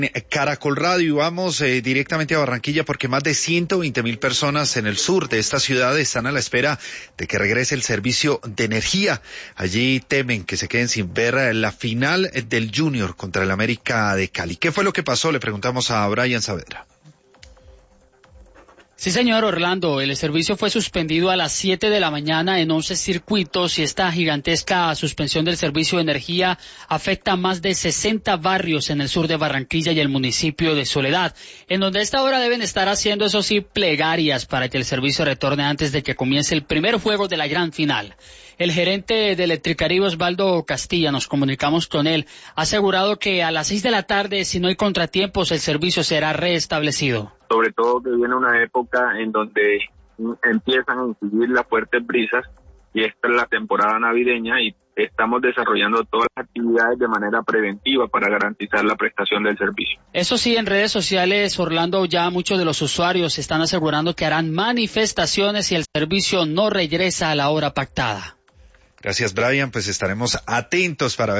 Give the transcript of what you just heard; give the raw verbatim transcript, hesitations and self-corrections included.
Caracol Radio, vamos eh, directamente a Barranquilla porque más de ciento veinte mil personas en el sur de esta ciudad están a la espera de que regrese el servicio de energía. Allí temen que se queden sin ver la final del Junior contra el América de Cali. ¿Qué fue lo que pasó? Le preguntamos a Brian Saavedra. Sí, señor Orlando, el servicio fue suspendido a las siete de la mañana en once circuitos y esta gigantesca suspensión del servicio de energía afecta a más de sesenta barrios en el sur de Barranquilla y el municipio de Soledad, en donde a esta hora deben estar haciendo, eso sí, plegarias para que el servicio retorne antes de que comience el primer juego de la gran final. El gerente de Electricaribe, Osvaldo Castilla, nos comunicamos con él, ha asegurado que a las seis de la tarde, si no hay contratiempos, el servicio será restablecido. Sobre todo que viene una época en donde empiezan a incidir las fuertes brisas y esta es la temporada navideña y estamos desarrollando todas las actividades de manera preventiva para garantizar la prestación del servicio. Eso sí, en redes sociales, Orlando, ya muchos de los usuarios están asegurando que harán manifestaciones si el servicio no regresa a la hora pactada. Gracias, Brian, pues estaremos atentos para ver